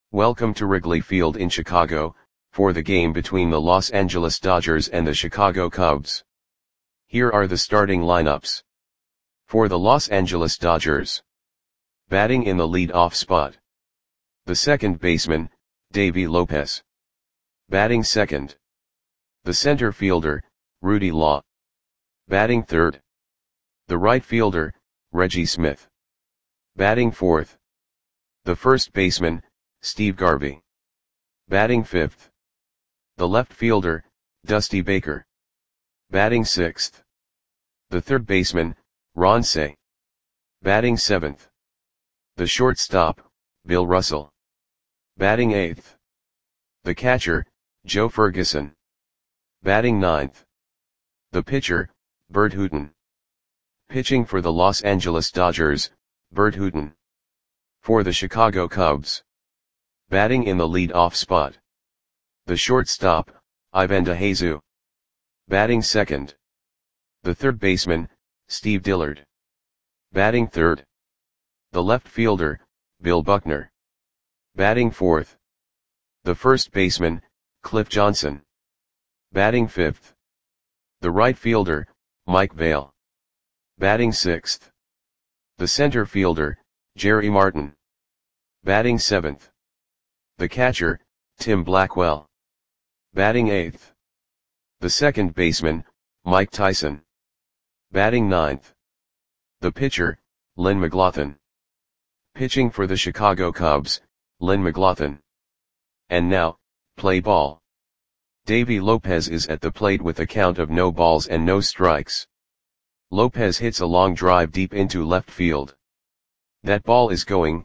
Welcome to Wrigley Field in Chicago, for the game between the Los Angeles Dodgers and the Chicago Cubs. Here are the starting lineups. For the Los Angeles Dodgers. Batting in the lead-off spot. The second baseman, Davey Lopez. Batting second. The center fielder, Rudy Law. Batting third. The right fielder, Reggie Smith. Batting fourth. The first baseman, Steve Garvey. Batting fifth. The left fielder, Dusty Baker. Batting sixth. The third baseman, Ron Cey. Batting seventh. The shortstop, Bill Russell. Batting eighth. The catcher, Joe Ferguson. Batting ninth. The pitcher, Bert Hooton. Pitching for the Los Angeles Dodgers, Bert Hooton. For the Chicago Cubs. Batting in the lead-off spot. The shortstop, Ivan DeJesus. Batting second. The third baseman, Steve Dillard. Batting third. The left fielder, Bill Buckner. Batting fourth. The first baseman, Cliff Johnson. Batting fifth. The right fielder, Mike Vail. Batting sixth. The center fielder, Jerry Martin. Batting seventh. The catcher, Tim Blackwell. Batting eighth. The second baseman, Mike Tyson. Batting ninth. The pitcher, Lynn McLaughlin. Pitching for the Chicago Cubs, Lynn McLaughlin. And now, play ball. Davey Lopez is at the plate with a count of no balls and no strikes. Lopez hits a long drive deep into left field. That ball is gone.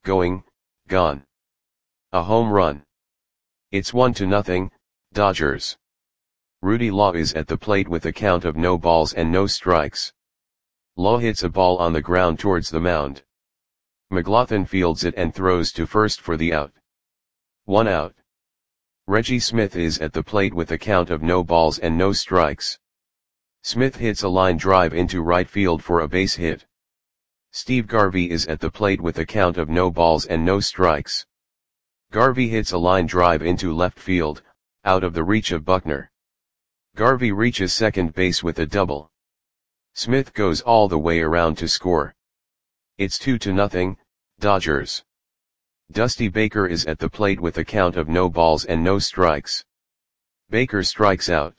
A home run. It's 1-0, Dodgers. Rudy Law is at the plate with a count of no balls and no strikes. Law hits a ball on the ground towards the mound. McLaughlin fields it and throws to first for the out. 1 out. Reggie Smith is at the plate with a count of no balls and no strikes. Smith hits a line drive into right field for a base hit. Steve Garvey is at the plate with a count of no balls and no strikes. Garvey hits a line drive into left field, out of the reach of Buckner. Garvey reaches second base with a double. Smith goes all the way around to score. It's 2-0, Dodgers. Dusty Baker is at the plate with a count of no balls and no strikes. Baker strikes out.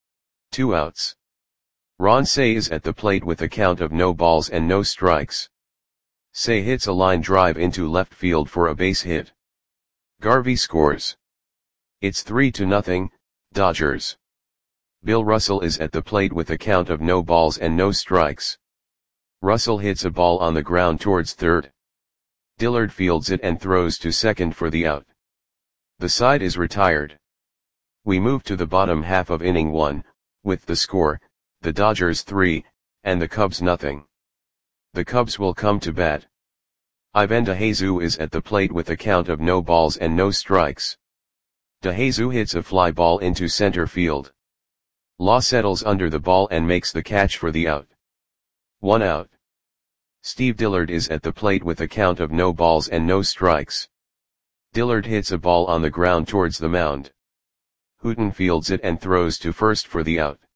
2 outs. Ron Cey is at the plate with a count of no balls and no strikes. Cey hits a line drive into left field for a base hit. Garvey scores. It's 3-0, Dodgers. Bill Russell is at the plate with a count of no balls and no strikes. Russell hits a ball on the ground towards third. Dillard fields it and throws to second for the out. The side is retired. We move to the bottom half of inning 1, with the score, the Dodgers 3, and the Cubs 0. The Cubs will come to bat. Ivan DeJesus is at the plate with a count of no balls and no strikes. DeJesus hits a fly ball into center field. Law settles under the ball and makes the catch for the out. 1 out. Steve Dillard is at the plate with a count of no balls and no strikes. Dillard hits a ball on the ground towards the mound. Hooton fields it and throws to first for the out.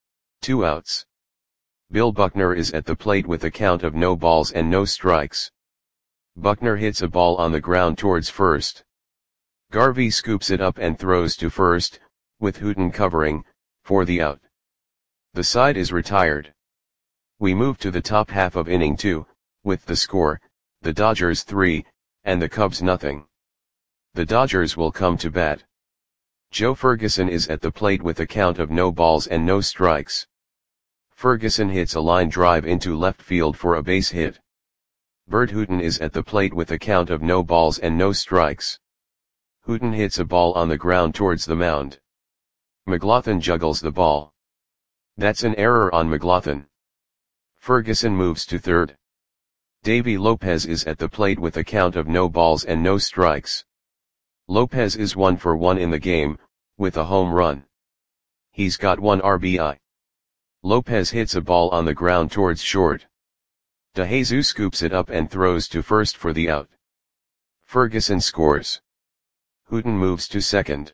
2 outs. Bill Buckner is at the plate with a count of no balls and no strikes. Buckner hits a ball on the ground towards first. Garvey scoops it up and throws to first, with Hooton covering, for the out. The side is retired. We move to the top half of inning 2, with the score, the Dodgers 3, and the Cubs 0. The Dodgers will come to bat. Joe Ferguson is at the plate with a count of no balls and no strikes. Ferguson hits a line drive into left field for a base hit. Bert Hooton is at the plate with a count of no balls and no strikes. Hooton hits a ball on the ground towards the mound. McLaughlin juggles the ball. That's an error on McLaughlin. Ferguson moves to third. Davey Lopez is at the plate with a count of no balls and no strikes. Lopez is 1 for 1 in the game, with a home run. He's got 1 RBI. Lopez hits a ball on the ground towards short. DeJesus scoops it up and throws to first for the out. Ferguson scores. Hooton moves to second.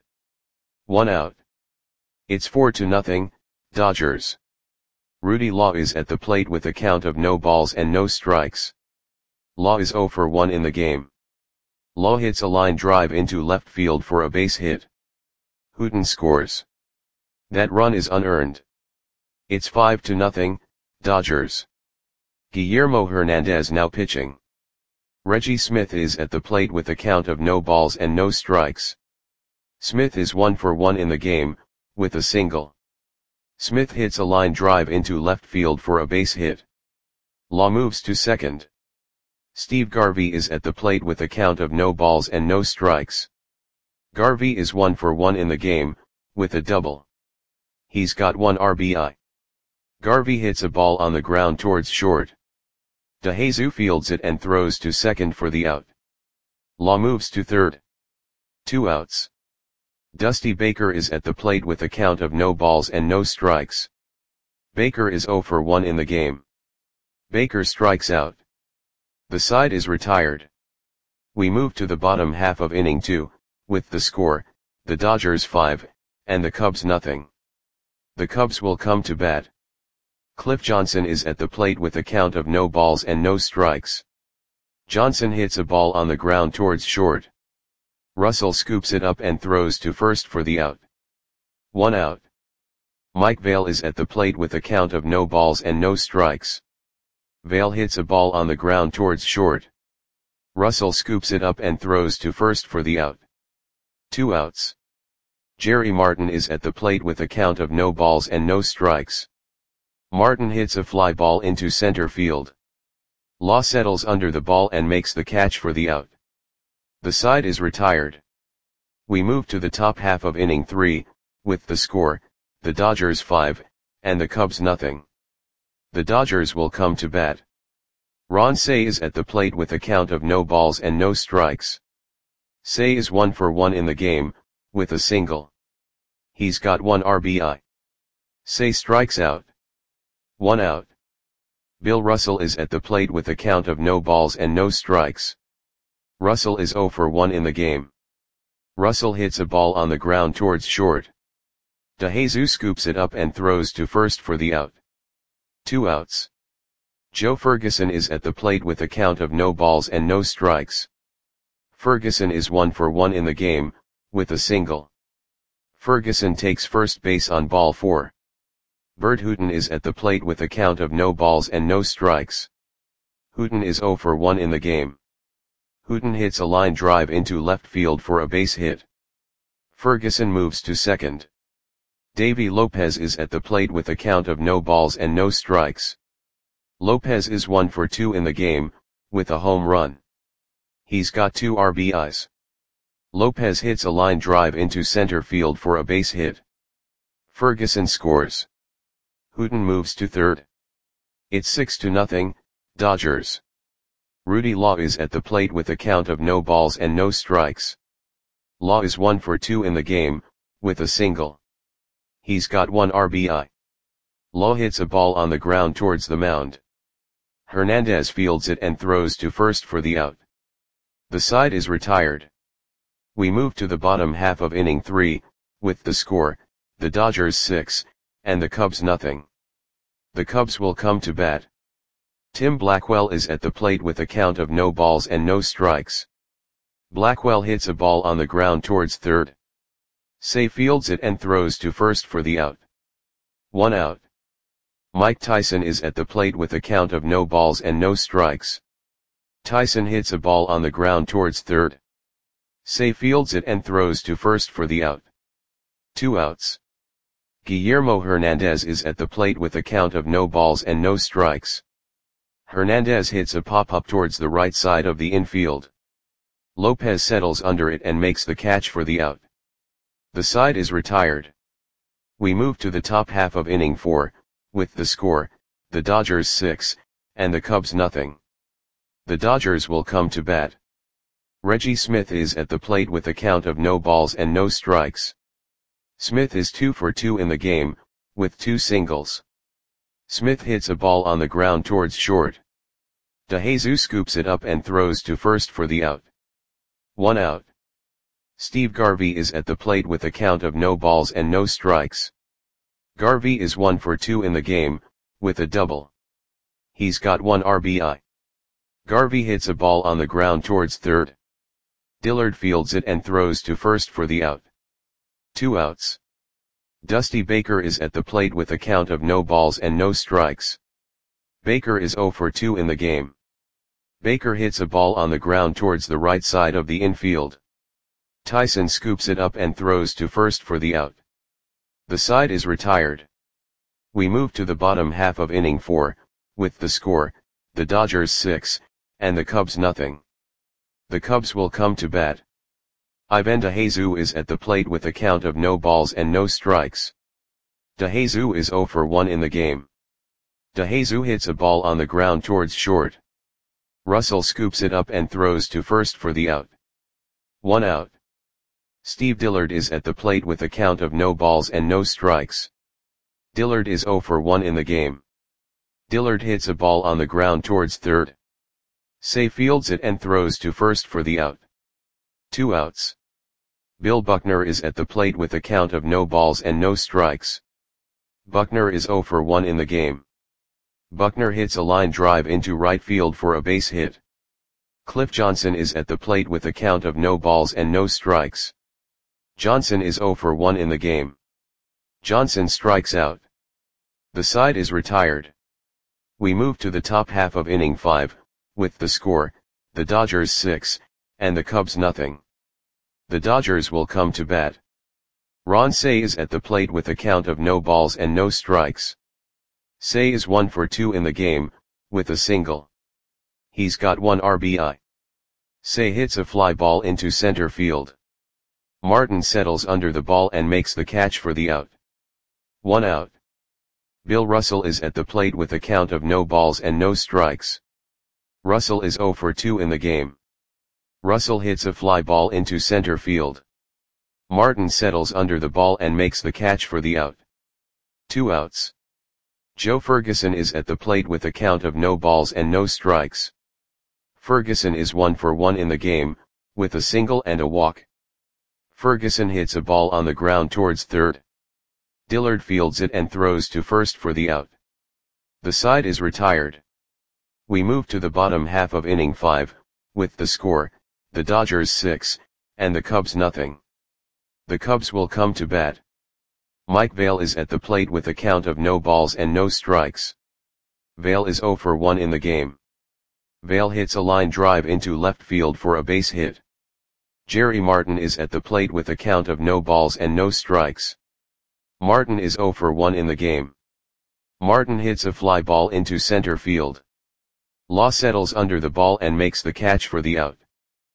1 out. It's 4-0, Dodgers. Rudy Law is at the plate with a count of no balls and no strikes. Law is 0 for 1 in the game. Law hits a line drive into left field for a base hit. Hooton scores. That run is unearned. It's 5-0, Dodgers. Guillermo Hernandez now pitching. Reggie Smith is at the plate with a count of no balls and no strikes. Smith is 1 for 1 in the game, with a single. Smith hits a line drive into left field for a base hit. Law moves to second. Steve Garvey is at the plate with a count of no balls and no strikes. Garvey is 1 for 1 in the game, with a double. He's got 1 RBI. Garvey hits a ball on the ground towards short. DeJesus fields it and throws to second for the out. Law moves to third. 2 outs. Dusty Baker is at the plate with a count of no balls and no strikes. Baker is 0 for 1 in the game. Baker strikes out. The side is retired. We move to the bottom half of inning 2, with the score, the Dodgers 5, and the Cubs nothing. The Cubs will come to bat. Cliff Johnson is at the plate with a count of no balls and no strikes. Johnson hits a ball on the ground towards short. Russell scoops it up and throws to first for the out. 1 out. Mike Vail is at the plate with a count of no balls and no strikes. Vail hits a ball on the ground towards short. Russell scoops it up and throws to first for the out. 2 outs. Jerry Martin is at the plate with a count of no balls and no strikes. Martin hits a fly ball into center field. Law settles under the ball and makes the catch for the out. The side is retired. We move to the top half of inning 3, with the score, the Dodgers 5, and the Cubs nothing. The Dodgers will come to bat. Ron Cey is at the plate with a count of no balls and no strikes. Cey is 1 for 1 in the game, with a single. He's got 1 RBI. Cey strikes out. 1 out. Bill Russell is at the plate with a count of no balls and no strikes. Russell is 0 for 1 in the game. Russell hits a ball on the ground towards short. DeJesus scoops it up and throws to first for the out. 2 outs. Joe Ferguson is at the plate with a count of no balls and no strikes. Ferguson is 1 for 1 in the game, with a single. Ferguson takes first base on ball 4. Bert Hooton is at the plate with a count of no balls and no strikes. Hooton is 0 for 1 in the game. Hooton hits a line drive into left field for a base hit. Ferguson moves to second. Davy Lopez is at the plate with a count of no balls and no strikes. Lopez is 1 for 2 in the game, with a home run. He's got 2 RBIs. Lopez hits a line drive into center field for a base hit. Ferguson scores. Hooton moves to third. It's 6-0, Dodgers. Rudy Law is at the plate with a count of no balls and no strikes. Law is 1 for 2 in the game, with a single. He's got 1 RBI. Law hits a ball on the ground towards the mound. Hernandez fields it and throws to first for the out. The side is retired. We move to the bottom half of inning 3, with the score, the Dodgers 6, and the Cubs nothing. The Cubs will come to bat. Tim Blackwell is at the plate with a count of no balls and no strikes. Blackwell hits a ball on the ground towards third. Cey fields it and throws to first for the out. 1 out. Mike Tyson is at the plate with a count of no balls and no strikes. Tyson hits a ball on the ground towards third. Cey fields it and throws to first for the out. 2 outs. Guillermo Hernandez is at the plate with a count of no balls and no strikes. Hernandez hits a pop-up towards the right side of the infield. Lopez settles under it and makes the catch for the out. The side is retired. We move to the top half of inning 4, with the score, the Dodgers 6, and the Cubs nothing. The Dodgers will come to bat. Reggie Smith is at the plate with a count of no balls and no strikes. Smith is 2 for 2 in the game, with 2 singles. Smith hits a ball on the ground towards short. DeJesus scoops it up and throws to first for the out. 1 out. Steve Garvey is at the plate with a count of no balls and no strikes. Garvey is 1 for 2 in the game, with a double. He's got 1 RBI. Garvey hits a ball on the ground towards third. Dillard fields it and throws to first for the out. 2 outs. Dusty Baker is at the plate with a count of no balls and no strikes. Baker is 0 for 2 in the game. Baker hits a ball on the ground towards the right side of the infield. Tyson scoops it up and throws to first for the out. The side is retired. We move to the bottom half of inning 4, with the score, the Dodgers 6, and the Cubs nothing. The Cubs will come to bat. Ivan DeJesus is at the plate with a count of no balls and no strikes. DeJesus is 0 for 1 in the game. DeJesus hits a ball on the ground towards short. Russell scoops it up and throws to first for the out. 1 out. Steve Dillard is at the plate with a count of no balls and no strikes. Dillard is 0 for 1 in the game. Dillard hits a ball on the ground towards third. Say fields it and throws to first for the out. 2 outs. Bill Buckner is at the plate with a count of no balls and no strikes. Buckner is 0 for 1 in the game. Buckner hits a line drive into right field for a base hit. Cliff Johnson is at the plate with a count of no balls and no strikes. Johnson is 0 for 1 in the game. Johnson strikes out. The side is retired. We move to the top half of inning 5, with the score, the Dodgers 6, and the Cubs nothing. The Dodgers will come to bat. Ron Cey is at the plate with a count of no balls and no strikes. Cey is 1 for 2 in the game, with a single. He's got 1 RBI. Cey hits a fly ball into center field. Martin settles under the ball and makes the catch for the out. 1 out. Bill Russell is at the plate with a count of no balls and no strikes. Russell is 0 for 2 in the game. Russell hits a fly ball into center field. Martin settles under the ball and makes the catch for the out. 2 outs. Joe Ferguson is at the plate with a count of no balls and no strikes. Ferguson is 1 for 1 in the game, with a single and a walk. Ferguson hits a ball on the ground towards third. Dillard fields it and throws to first for the out. The side is retired. We move to the bottom half of inning 5, with the score, the Dodgers 6, and the Cubs nothing. The Cubs will come to bat. Mike Vail is at the plate with a count of no balls and no strikes. Vail is 0 for 1 in the game. Vail hits a line drive into left field for a base hit. Jerry Martin is at the plate with a count of no balls and no strikes. Martin is 0 for 1 in the game. Martin hits a fly ball into center field. Law settles under the ball and makes the catch for the out.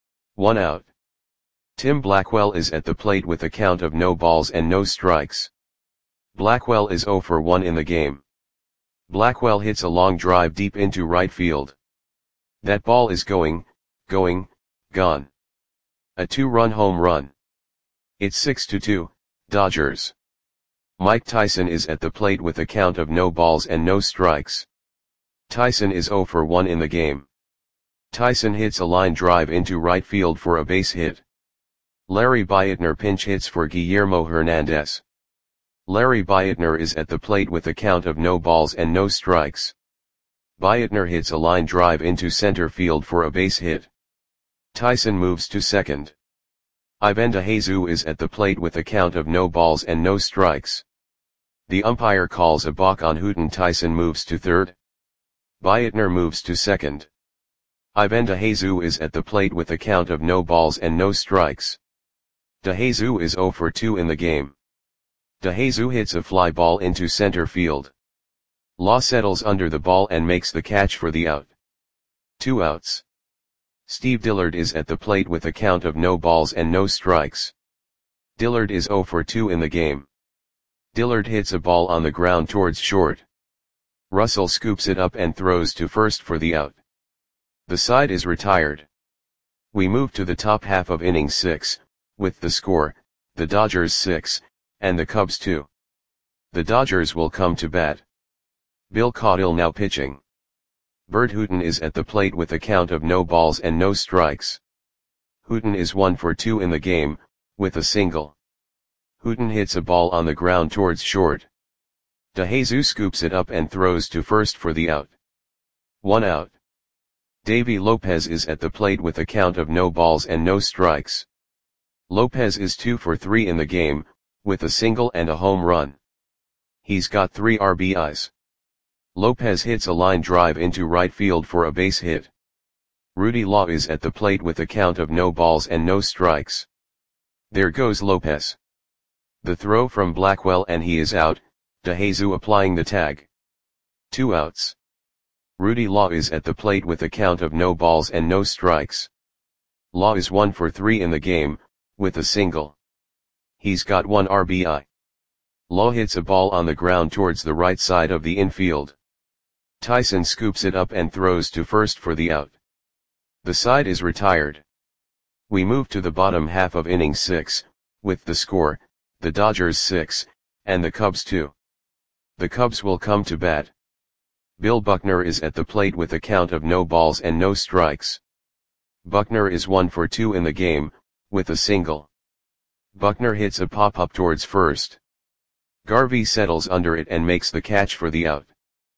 1 out. Tim Blackwell is at the plate with a count of no balls and no strikes. Blackwell is 0 for 1 in the game. Blackwell hits a long drive deep into right field. That ball is gone. A 2-run home run. It's 6-2, Dodgers. Mike Tyson is at the plate with a count of no balls and no strikes. Tyson is 0 for 1 in the game. Tyson hits a line drive into right field for a base hit. Larry Beitner pinch hits for Guillermo Hernandez. Larry Beitner is at the plate with a count of no balls and no strikes. Beitner hits a line drive into center field for a base hit. Tyson moves to second. Ivan DeJesus is at the plate with a count of no balls and no strikes. The umpire calls a balk on Hooten. Tyson moves to third. Beitner moves to second. Ivan DeJesus is at the plate with a count of no balls and no strikes. DeJesus is 0 for 2 in the game. DeJesus hits a fly ball into center field. Law settles under the ball and makes the catch for the out. 2 outs. Steve Dillard is at the plate with a count of no balls and no strikes. Dillard is 0 for 2 in the game. Dillard hits a ball on the ground towards short. Russell scoops it up and throws to first for the out. The side is retired. We move to the top half of inning 6, with the score, the Dodgers 6, and the Cubs 2. The Dodgers will come to bat. Bill Caudill now pitching. Bert Hooten is at the plate with a count of no balls and no strikes. Hooten is 1 for 2 in the game, with a single. Hooton hits a ball on the ground towards short. DeJesus scoops it up and throws to first for the out. 1 out. Davy Lopez is at the plate with a count of no balls and no strikes. Lopez is 2 for 3 in the game, with a single and a home run. He's got 3 RBIs. Lopez hits a line drive into right field for a base hit. Rudy Law is at the plate with a count of no balls and no strikes. There goes Lopez. The throw from Blackwell and he is out, DeJesus applying the tag. 2 outs. Rudy Law is at the plate with a count of no balls and no strikes. Law is 1 for 3 in the game, with a single. He's got 1 RBI. Law hits a ball on the ground towards the right side of the infield. Tyson scoops it up and throws to first for the out. The side is retired. We move to the bottom half of inning 6, with the score, the Dodgers 6, and the Cubs 2. The Cubs will come to bat. Bill Buckner is at the plate with a count of no balls and no strikes. Buckner is 1 for 2 in the game, with a single. Buckner hits a pop-up towards first. Garvey settles under it and makes the catch for the out.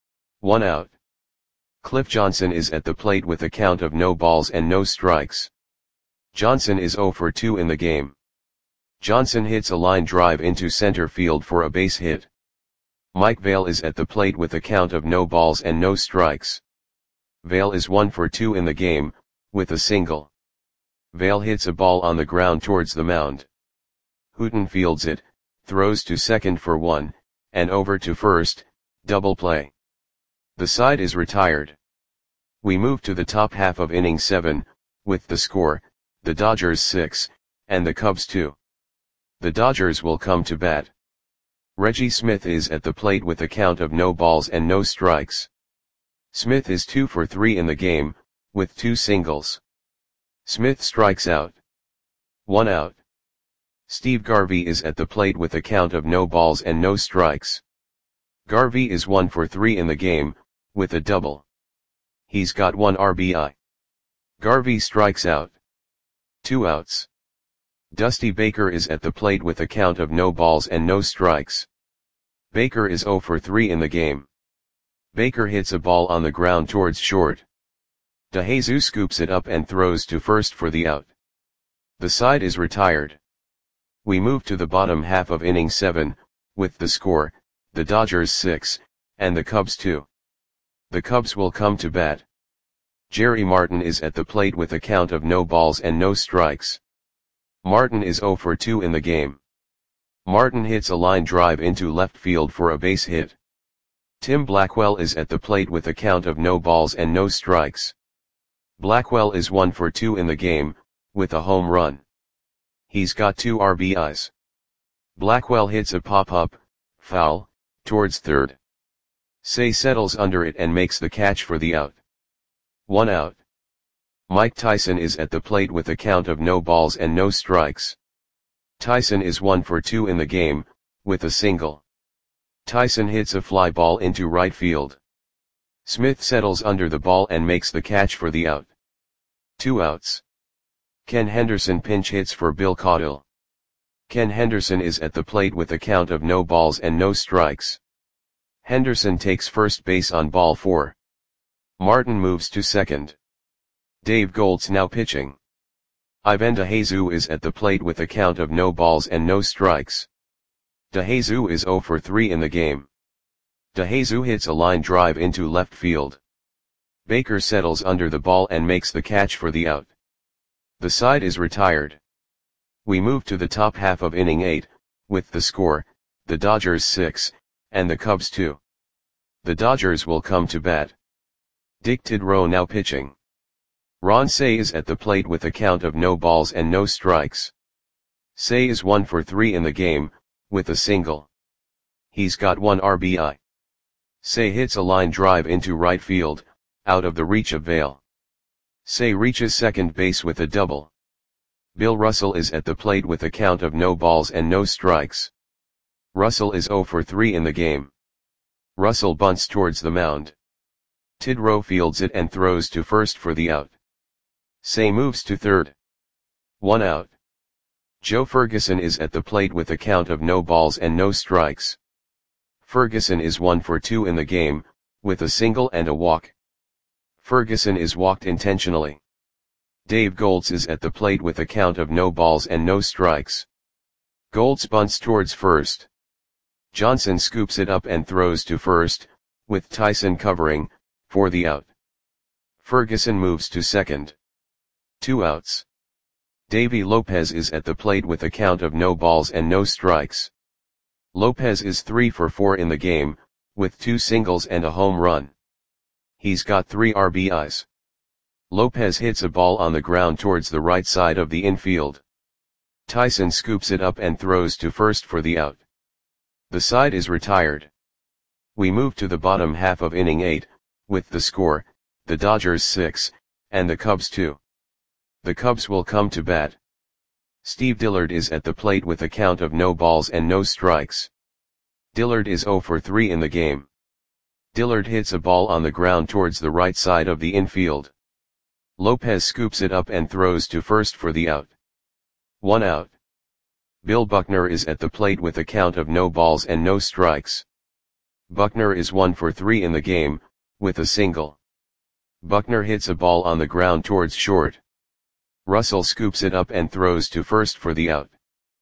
1 out. Cliff Johnson is at the plate with a count of no balls and no strikes. Johnson is 0 for 2 in the game. Johnson hits a line drive into center field for a base hit. Mike Vail is at the plate with a count of no balls and no strikes. Vail is 1 for 2 in the game, with a single. Vail hits a ball on the ground towards the mound. Hooton fields it, throws to second for 1, and over to first, double play. The side is retired. We move to the top half of inning 7, with the score, the Dodgers 6, and the Cubs 2. The Dodgers will come to bat. Reggie Smith is at the plate with a count of no balls and no strikes. Smith is 2 for 3 in the game, with 2 singles. Smith strikes out. 1 out. Steve Garvey is at the plate with a count of no balls and no strikes. Garvey is 1 for 3 in the game, with a double. He's got 1 RBI. Garvey strikes out. 2 outs. Dusty Baker is at the plate with a count of no balls and no strikes. Baker is 0 for 3 in the game. Baker hits a ball on the ground towards short. DeJesus scoops it up and throws to first for the out. The side is retired. We move to the bottom half of inning 7, with the score, the Dodgers 6, and the Cubs 2. The Cubs will come to bat. Jerry Martin is at the plate with a count of no balls and no strikes. Martin is 0 for 2 in the game. Martin hits a line drive into left field for a base hit. Tim Blackwell is at the plate with a count of no balls and no strikes. Blackwell is 1 for 2 in the game, with a home run. He's got 2 RBIs. Blackwell hits a pop-up, foul, towards third. Say settles under it and makes the catch for the out. 1 out. Mike Tyson is at the plate with a count of no balls and no strikes. Tyson is 1 for 2 in the game, with a single. Tyson hits a fly ball into right field. Smith settles under the ball and makes the catch for the out. 2 outs. Ken Henderson pinch hits for Bill Caudill. Ken Henderson is at the plate with a count of no balls and no strikes. Henderson takes first base on ball 4. Martin moves to second. Dave Gold's now pitching. Ivan DeJesus is at the plate with a count of no balls and no strikes. DeJesus is 0 for 3 in the game. DeJesus hits a line drive into left field. Baker settles under the ball and makes the catch for the out. The side is retired. We move to the top half of inning 8, with the score, the Dodgers 6, and the Cubs 2. The Dodgers will come to bat. Dick Tidrow now pitching. Ron Cey is at the plate with a count of no balls and no strikes. Cey is 1 for 3 in the game, with a single. He's got 1 RBI. Cey hits a line drive into right field, out of the reach of Vail. Cey reaches second base with a double. Bill Russell is at the plate with a count of no balls and no strikes. Russell is 0 for 3 in the game. Russell bunts towards the mound. Tidrow fields it and throws to first for the out. Cey moves to third. 1 out. Joe Ferguson is at the plate with a count of no balls and no strikes. Ferguson is 1 for 2 in the game, with a single and a walk. Ferguson is walked intentionally. Dave Golds is at the plate with a count of no balls and no strikes. Golds bunts towards first. Johnson scoops it up and throws to first, with Tyson covering, for the out. Ferguson moves to second. 2 outs. Davy Lopez is at the plate with a count of no balls and no strikes. Lopez is 3 for 4 in the game, with 2 singles and a home run. He's got 3 RBIs. Lopez hits a ball on the ground towards the right side of the infield. Tyson scoops it up and throws to first for the out. The side is retired. We move to the bottom half of inning 8, with the score, the Dodgers 6, and the Cubs 2. The Cubs will come to bat. Steve Dillard is at the plate with a count of no balls and no strikes. Dillard is 0 for 3 in the game. Dillard hits a ball on the ground towards the right side of the infield. Lopez scoops it up and throws to first for the out. 1 out. Bill Buckner is at the plate with a count of no balls and no strikes. Buckner is 1 for 3 in the game, with a single. Buckner hits a ball on the ground towards short. Russell scoops it up and throws to first for the out.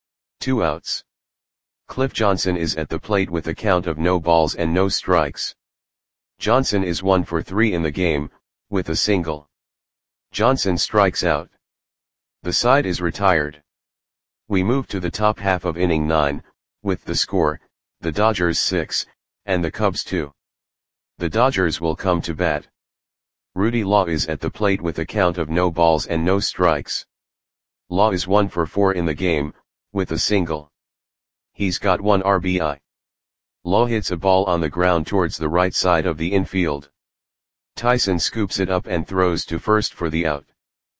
2 outs. Cliff Johnson is at the plate with a count of no balls and no strikes. Johnson is 1 for 3 in the game, with a single. Johnson strikes out. The side is retired. We move to the top half of inning 9, with the score, the Dodgers 6, and the Cubs 2. The Dodgers will come to bat. Rudy Law is at the plate with a count of no balls and no strikes. Law is 1 for 4 in the game, with a single. He's got 1 RBI. Law hits a ball on the ground towards the right side of the infield. Tyson scoops it up and throws to first for the out.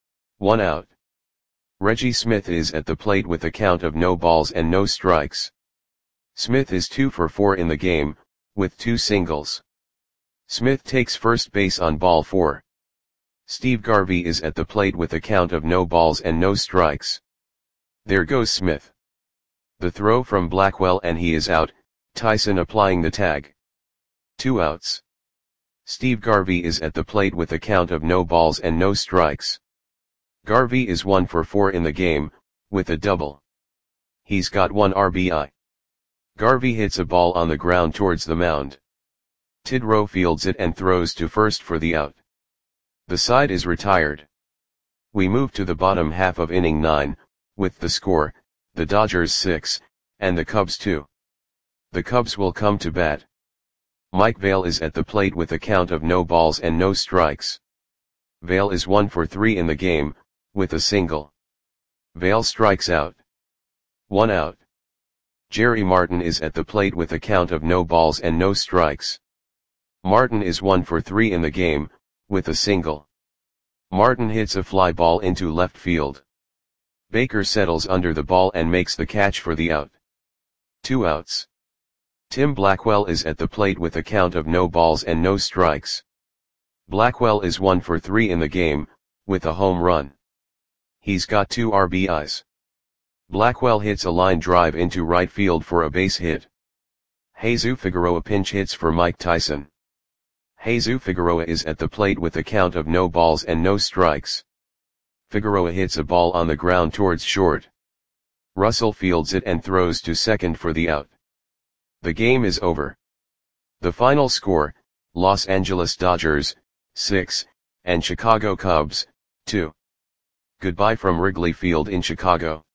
1 out. Reggie Smith is at the plate with a count of no balls and no strikes. Smith is 2 for 4 in the game, with 2 singles. Smith takes first base on ball 4. Steve Garvey is at the plate with a count of no balls and no strikes. There goes Smith. The throw from Blackwell and he is out, Tyson applying the tag. 2 outs. Steve Garvey is at the plate with a count of no balls and no strikes. Garvey is 1 for 4 in the game, with a double. He's got 1 RBI. Garvey hits a ball on the ground towards the mound. Tidrow fields it and throws to first for the out. The side is retired. We move to the bottom half of inning 9, with the score, the Dodgers 6, and the Cubs 2. The Cubs will come to bat. Mike Vail is at the plate with a count of no balls and no strikes. Vail is 1 for 3 in the game, with a single. Vail strikes out. 1 out. Jerry Martin is at the plate with a count of no balls and no strikes. Martin is 1 for 3 in the game, with a single. Martin hits a fly ball into left field. Baker settles under the ball and makes the catch for the out. 2 outs. Tim Blackwell is at the plate with a count of no balls and no strikes. Blackwell is 1 for 3 in the game, with a home run. He's got 2 RBIs. Blackwell hits a line drive into right field for a base hit. Jesus Figueroa pinch hits for Mike Tyson. Jesus Figueroa is at the plate with a count of no balls and no strikes. Figueroa hits a ball on the ground towards short. Russell fields it and throws to second for the out. The game is over. The final score, Los Angeles Dodgers, 6, and Chicago Cubs, 2. Goodbye from Wrigley Field in Chicago.